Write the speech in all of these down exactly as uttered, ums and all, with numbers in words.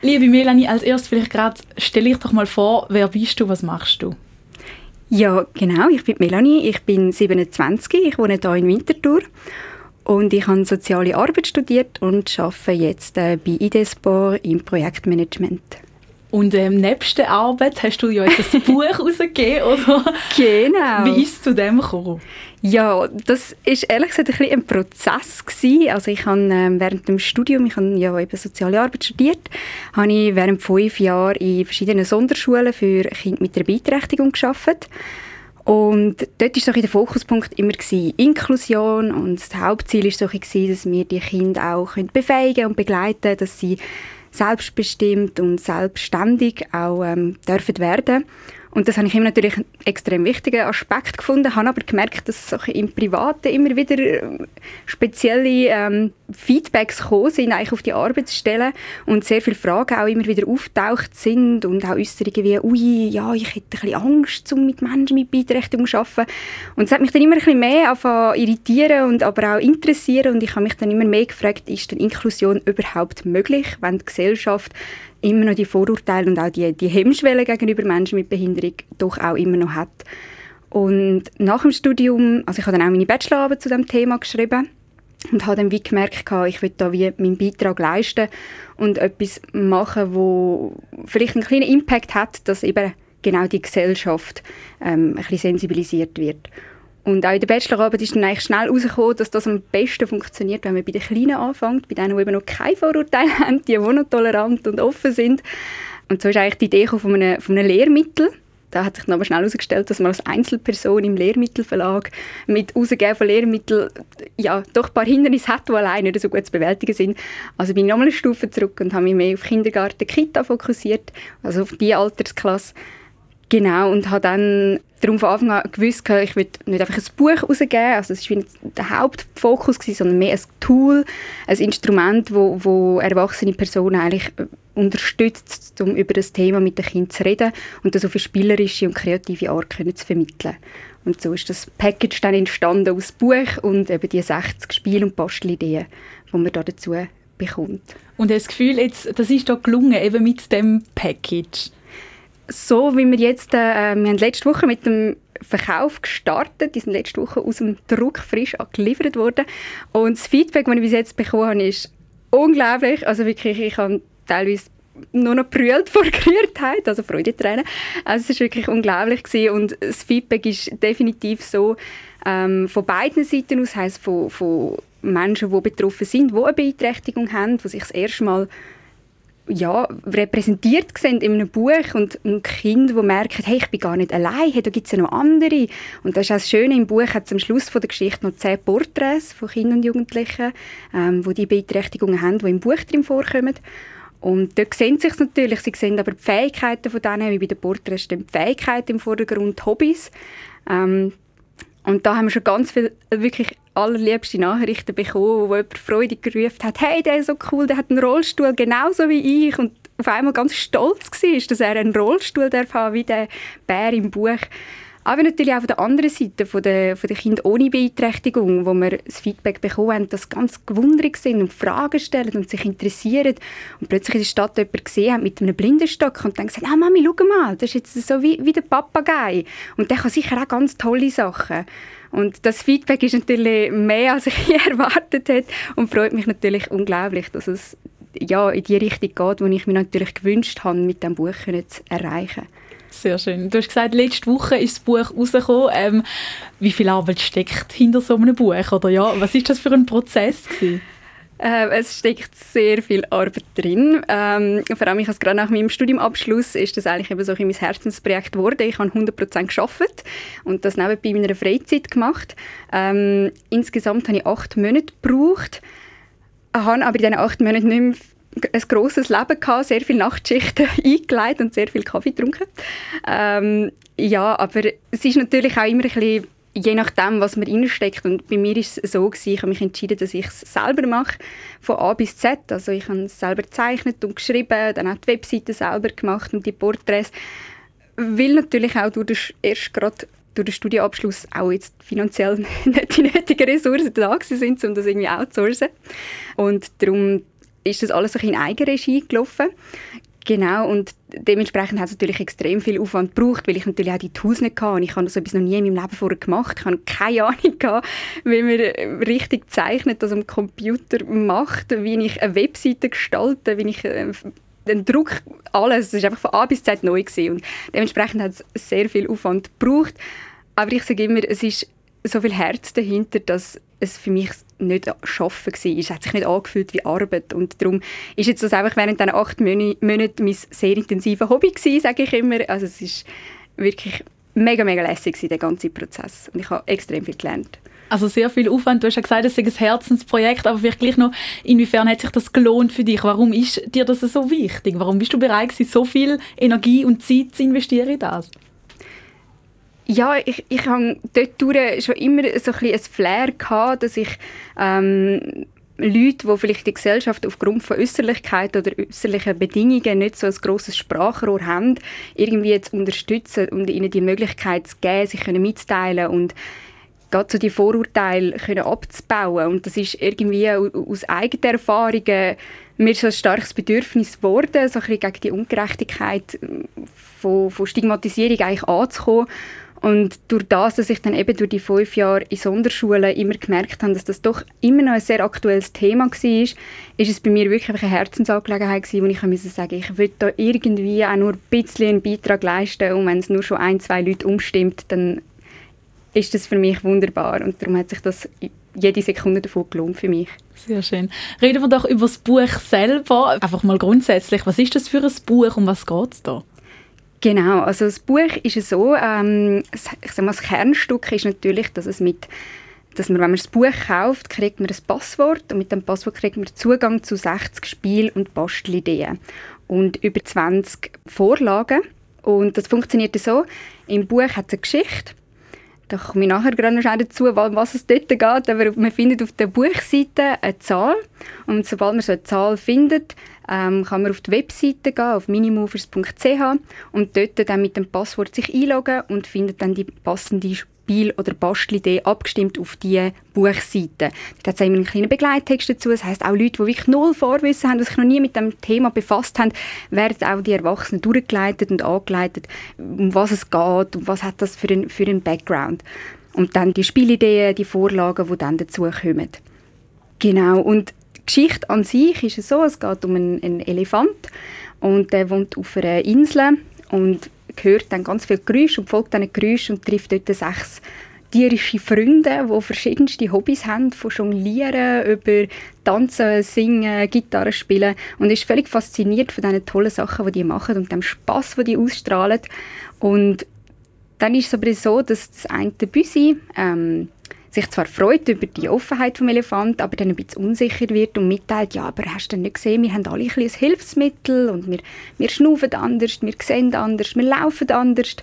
Liebe Melanie, als erstes vielleicht gerade, stell dich doch mal vor, wer bist du, was machst du? Ja, genau, ich bin Melanie, ich bin siebenundzwanzig, ich wohne hier in Winterthur und ich habe Soziale Arbeit studiert und arbeite jetzt äh, bei IDESPOR im Projektmanagement. Und ähm, nebst der Arbeit hast du ja jetzt ein Buch herausgegeben, oder? Genau. Wie ist es zu dem gekommen? Ja, das war ehrlich gesagt ein, bisschen ein Prozess gewesen. Also ich habe ähm, während dem Studium, ich habe ja eben Soziale Arbeit studiert, habe ich während fünf Jahren in verschiedenen Sonderschulen für Kinder mit einer Beeinträchtigung gearbeitet. Und dort war so der Fokuspunkt immer gewesen, Inklusion, und das Hauptziel war so gewesen, dass wir die Kinder auch befähigen und begleiten können, dass sie selbstbestimmt und selbstständig auch ähm, dürfen werden. Und das habe ich immer natürlich einen extrem wichtigen Aspekt gefunden, habe aber gemerkt, dass so im Privaten immer wieder spezielle ähm, Feedbacks gekommen sind eigentlich auf die Arbeitsstellen und sehr viele Fragen auch immer wieder auftaucht sind und auch Äußerungen wie «Ui, ja, ich hätte ein bisschen Angst, um mit Menschen mit Beeinträchtigung zu arbeiten». Und das hat mich dann immer ein bisschen mehr angefangen irritieren und aber auch interessieren, und ich habe mich dann immer mehr gefragt, ist denn Inklusion überhaupt möglich, wenn die Gesellschaft immer noch die Vorurteile und auch die, die Hemmschwelle gegenüber Menschen mit Behinderung doch auch immer noch hat. Und nach dem Studium, also ich habe dann auch meine Bachelorarbeit zu diesem Thema geschrieben und habe dann wie gemerkt, ich will da wie meinen Beitrag leisten und etwas machen, wo vielleicht einen kleinen Impact hat, dass eben genau die Gesellschaft ähm, ein bisschen sensibilisiert wird. Und auch in der Bachelorarbeit ist dann eigentlich schnell herausgekommen, dass das am besten funktioniert, wenn man bei den Kleinen anfängt, bei denen, die eben noch keine Vorurteile haben, die, die noch tolerant und offen sind. Und so ist eigentlich die Idee von einem, von einem Lehrmittel. Da hat sich dann aber schnell herausgestellt, dass man als Einzelperson im Lehrmittelverlag mit Herausgeben von Lehrmitteln ja, doch ein paar Hindernisse hat, die alleine nicht so gut zu bewältigen sind. Also bin ich nochmal eine Stufe zurück und habe mich mehr auf Kindergarten, Kita fokussiert, also auf diese Altersklasse. Genau, und habe dann darum von Anfang an gewusst, ich will nicht einfach ein Buch herausgeben, also das war nicht der Hauptfokus, sondern mehr ein Tool, ein Instrument, wo, wo erwachsene Personen eigentlich unterstützt, um über das Thema mit den Kindern zu reden und das auf eine spielerische und kreative Art können zu vermitteln. Und so ist das Package dann entstanden aus Buch und eben die sechzig Spiele und Bastelideen, die man da dazu bekommt. Und das Gefühl, jetzt, das ist da gelungen, eben mit dem Package? So wie wir jetzt, äh, wir haben letzte Woche mit dem Verkauf gestartet, die sind letzte Woche aus dem Druck frisch geliefert worden, und das Feedback, das ich bis jetzt bekommen habe, ist unglaublich. Also wirklich, ich habe teilweise nur noch brüllt vor Gerührtheit, also Freudentränen. Also es war wirklich unglaublich gewesen. Und das Feedback ist definitiv so ähm, von beiden Seiten aus, heisst von, von Menschen, die betroffen sind, die eine Beeinträchtigung haben, die sich das erste Mal ja, repräsentiert sehen in einem Buch, und, und Kinder, die merken, hey, ich bin gar nicht allein, hey, da gibt es ja noch andere. Und das ist auch das Schöne, im Buch hat es am Schluss von der Geschichte noch zehn Porträts von Kindern und Jugendlichen, ähm, die die Beeinträchtigungen haben, die im Buch drin vorkommen. Und dort sehen sie sich natürlich, sie sehen aber die Fähigkeiten von denen, wie bei den Porträts stehen die Fähigkeiten im Vordergrund, die Hobbys. Ähm, und da haben wir schon ganz viele wirklich allerliebste Nachrichten bekommen, wo jemand freudig gerufen hat, hey, der ist so cool, der hat einen Rollstuhl, genauso wie ich. Und auf einmal ganz stolz war, dass er einen Rollstuhl darf haben, wie der Bär im Buch. Aber natürlich auch von der anderen Seite, von den, von den Kindern ohne Beeinträchtigung, wo wir das Feedback bekommen haben, dass sie ganz gewundert sind und Fragen stellen und sich interessieren. Und plötzlich in der Stadt jemand gesehen hat mit einem Blindenstock und dann gesagt, ah Mami, schau mal, das ist jetzt so wie, wie der Papagei. Und der kann sicher auch ganz tolle Sachen. Und das Feedback ist natürlich mehr, als ich je erwartet hätte, und freut mich natürlich unglaublich, dass es ja, in die Richtung geht, die ich mir natürlich gewünscht habe, mit diesem Buch zu erreichen. Sehr schön. Du hast gesagt, letzte Woche ist das Buch rausgekommen. Ähm, wie viel Arbeit steckt hinter so einem Buch? Oder ja, was ist das für ein Prozess gewesen? Äh, es steckt sehr viel Arbeit drin. Ähm, vor allem, ich habe gerade nach meinem Studiumabschluss ist das eigentlich eben so mein Herzensprojekt geworden. Ich habe hundert Prozent gearbeitet und das nebenbei in meiner Freizeit gemacht. Ähm, insgesamt habe ich acht Monate gebraucht, habe aber in diesen acht Monaten nicht mehr ein grosses Leben gehabt, sehr viele Nachtschichten eingeleitet und sehr viel Kaffee getrunken. Ähm, ja, aber es ist natürlich auch immer ein bisschen je nachdem, was man reinsteckt. Und bei mir war es so gewesen, ich habe mich entschieden, dass ich es selber mache, von A bis Z. Also ich habe es selber gezeichnet und geschrieben, dann auch die Webseite selber gemacht und die Porträts. Weil natürlich auch durch das, erst gerade durch den Studienabschluss auch jetzt finanziell nicht die nötigen Ressourcen da sind, um das irgendwie outzusourcen. Und darum ist das alles in Eigenregie gelaufen. Genau, und dementsprechend hat es natürlich extrem viel Aufwand gebraucht, weil ich natürlich auch die Tools nicht hatte. Ich habe so etwas noch nie in meinem Leben vorher gemacht. Ich habe keine Ahnung gehabt, wie man richtig zeichnet, das am Computer macht, wie ich eine Webseite gestalte, wie ich äh, den Druck, alles. Es war einfach von A bis Z neu gewesen. Und dementsprechend hat es sehr viel Aufwand gebraucht. Aber ich sage immer, es ist so viel Herz dahinter, dass es für mich nicht Arbeiten war. Es hat sich nicht angefühlt wie Arbeit. Und darum ist jetzt das einfach während diesen acht Monaten mein sehr intensives Hobby gewesen, sage ich immer. Also es ist wirklich mega, mega lässig gewesen, der ganze Prozess. Und ich habe extrem viel gelernt. Also sehr viel Aufwand. Du hast ja gesagt, es ist ein Herzensprojekt, aber vielleicht gleich noch, inwiefern hat sich das gelohnt für dich? Warum ist dir das so wichtig? Warum bist du bereit gewesen, so viel Energie und Zeit zu investieren in das? Ja, ich, ich habe dort schon immer so ein, bisschen ein Flair gehabt, dass ich ähm, Leute, die vielleicht die Gesellschaft aufgrund von Äußerlichkeit oder äußerlichen Bedingungen nicht so ein grosses Sprachrohr haben, irgendwie zu unterstützen und ihnen die Möglichkeit zu geben, sich mitzuteilen und gerade so die Vorurteile können abzubauen. Und das ist irgendwie aus eigenen Erfahrungen mir so ein starkes Bedürfnis geworden, so ein bisschen gegen die Ungerechtigkeit von, von Stigmatisierung eigentlich anzukommen. Und durch das, dass ich dann eben durch die fünf Jahre in Sonderschulen immer gemerkt habe, dass das doch immer noch ein sehr aktuelles Thema war, ist es bei mir wirklich eine Herzensangelegenheit gewesen, wo ich musste sagen, ich will da irgendwie auch nur ein bisschen einen Beitrag leisten und wenn es nur schon ein, zwei Leute umstimmt, dann ist das für mich wunderbar und darum hat sich das jede Sekunde davon gelohnt für mich. Sehr schön. Reden wir doch über das Buch selber. Einfach mal grundsätzlich, was ist das für ein Buch und was geht es da? Genau, also das Buch ist so, ähm, ich sag mal, das Kernstück ist natürlich, dass es mit, dass man, wenn man das Buch kauft, kriegt man ein Passwort und mit dem Passwort kriegt man Zugang zu sechzig Spiel- und Bastelideen und über zwanzig Vorlagen. Und das funktioniert so, im Buch hat es eine Geschichte. Da komme ich nachher gerade noch dazu, was es dort geht. Aber man findet auf der Buchseite eine Zahl. Und sobald man so eine Zahl findet, ähm, kann man auf die Webseite gehen, auf minimovers punkt c h und dort dann mit dem Passwort sich einloggen und findet dann die passende Spiel- oder Bastelidee abgestimmt auf diese Buchseite. Dort hat es immer einen kleinen Begleittext dazu. Das heisst, auch Leute, die wirklich null Vorwissen haben, die sich noch nie mit dem Thema befasst haben, werden auch die Erwachsenen durchgeleitet und angeleitet, um was es geht und was hat das für einen, für einen Background. Und dann die Spielideen, die Vorlagen, die dann dazu kommen. Genau, und die Geschichte an sich ist so, es geht um einen, einen Elefant und der wohnt auf einer Insel und hört dann ganz viele Geräusche und folgt diesen Geräuschen und trifft dort sechs tierische Freunde, die verschiedenste Hobbys haben, von Jonglieren über Tanzen, Singen, Gitarre spielen und ist völlig fasziniert von diesen tollen Sachen, die die machen und dem Spass, den die ausstrahlen. Und dann ist es aber so, dass das eine Büsi ähm, sich zwar freut über die Offenheit des Elefanten, aber dann ein bisschen unsicher wird und mitteilt, ja, aber hast du nicht gesehen, wir haben alle ein bisschen ein Hilfsmittel und wir, wir schnaufen anders, wir sehen anders, wir laufen anders.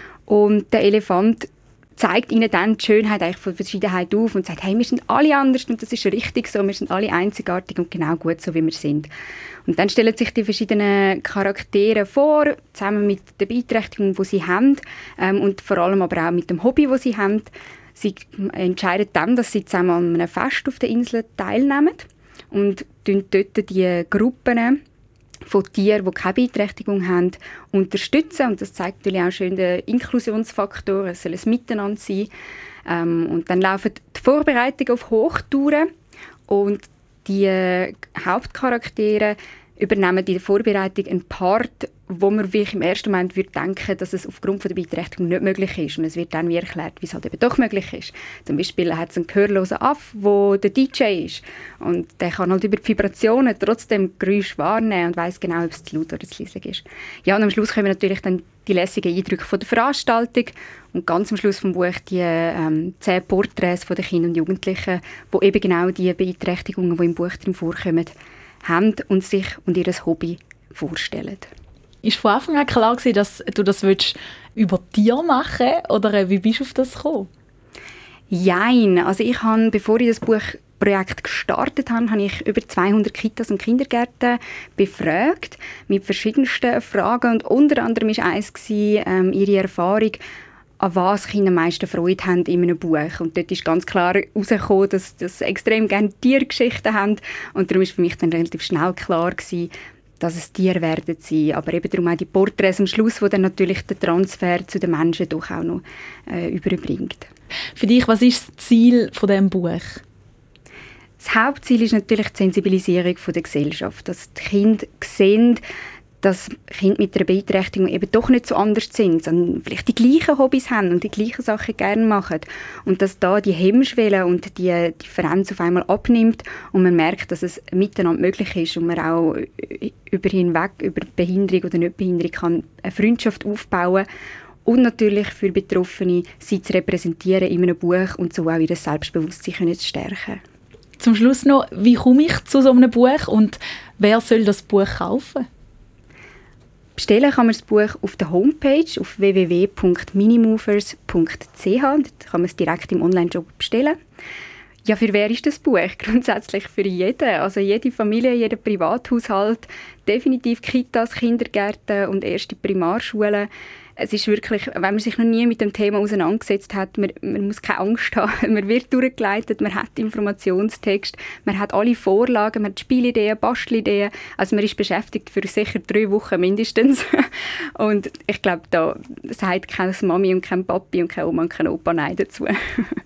Und der Elefant zeigt ihnen dann die Schönheit eigentlich von Verschiedenheit auf und sagt, hey, wir sind alle anders und das ist richtig so, wir sind alle einzigartig und genau gut so, wie wir sind. Und dann stellen sich die verschiedenen Charaktere vor, zusammen mit der Beeinträchtigung, die sie haben ähm, und vor allem aber auch mit dem Hobby, das sie haben. Sie entscheiden dann, dass sie zusammen an einem Fest auf der Insel teilnehmen und dort die Gruppen von Tieren, die keine Beeinträchtigung haben, unterstützen. Und das zeigt natürlich auch schön den Inklusionsfaktor. Es soll ein Miteinander sein. Ähm, und dann laufen die Vorbereitungen auf Hochtouren und die äh, Hauptcharaktere übernehmen in der Vorbereitung einen Part, wo man wirklich im ersten Moment würde denken, dass es aufgrund von der Beeinträchtigung nicht möglich ist. Und es wird dann wie erklärt, wie es halt eben doch möglich ist. Zum Beispiel hat es einen gehörlosen Aff, der der D J ist. Und der kann halt über die Vibrationen trotzdem Geräusche wahrnehmen und weiss genau, ob es zu laut oder zu leise ist. Ja, und am Schluss kommen natürlich dann die lässigen Eindrücke von der Veranstaltung und ganz am Schluss des Buches die ähm, zehn Porträts von den Kindern und Jugendlichen, die eben genau die Beeinträchtigungen, die im Buch drin vorkommen, haben und sich und ihr Hobby vorstellen. Ist von Anfang an klar gewesen, dass du das willst über Tiere machen willst? Oder wie bist du auf das gekommen? Jein. Also ich habe, bevor ich das Buchprojekt gestartet habe, habe ich über zweihundert Kitas und Kindergärten befragt mit verschiedensten Fragen. Und unter anderem war eins, ähm, ihre Erfahrung an was Kinder am meisten Freude haben in einem Buch. Und dort ist ganz klar herausgekommen, dass sie extrem gerne Tiergeschichten haben. Und darum war für mich dann relativ schnell klar gewesen, dass es Tiere werden sein. Aber eben darum auch die Porträts am Schluss, die dann natürlich den Transfer zu den Menschen doch auch noch äh, überbringt. Für dich, was ist das Ziel von diesem Buch? Das Hauptziel ist natürlich die Sensibilisierung der Gesellschaft, dass die Kinder sehen, dass Kinder mit einer Beeinträchtigung eben doch nicht so anders sind, sondern vielleicht die gleichen Hobbys haben und die gleichen Sachen gerne machen. Und dass da die Hemmschwelle und die Differenz auf einmal abnimmt und man merkt, dass es miteinander möglich ist und man auch über hinweg, über Behinderung oder Nichtbehinderung kann eine Freundschaft aufbauen und natürlich für Betroffene sie zu repräsentieren in einem Buch und so auch ihr Selbstbewusstsein zu stärken. Zum Schluss noch, wie komme ich zu so einem Buch und wer soll das Buch kaufen? Bestellen kann man das Buch auf der Homepage auf w w w punkt minimovers punkt c h. Dort kann man es direkt im Online-Shop bestellen. Ja, für wer ist das Buch? Grundsätzlich für jeden. Also jede Familie, jeder Privathaushalt, definitiv Kitas, Kindergärten und erste Primarschulen. Es ist wirklich, wenn man sich noch nie mit dem Thema auseinandergesetzt hat, man, man muss keine Angst haben. Man wird durchgeleitet, man hat Informationstext, man hat alle Vorlagen, man hat Spielideen, Bastelideen. Also man ist beschäftigt für sicher drei Wochen mindestens. Und ich glaube, da sagt keine Mami und kein Papi und keine Oma und kein Opa Nein dazu.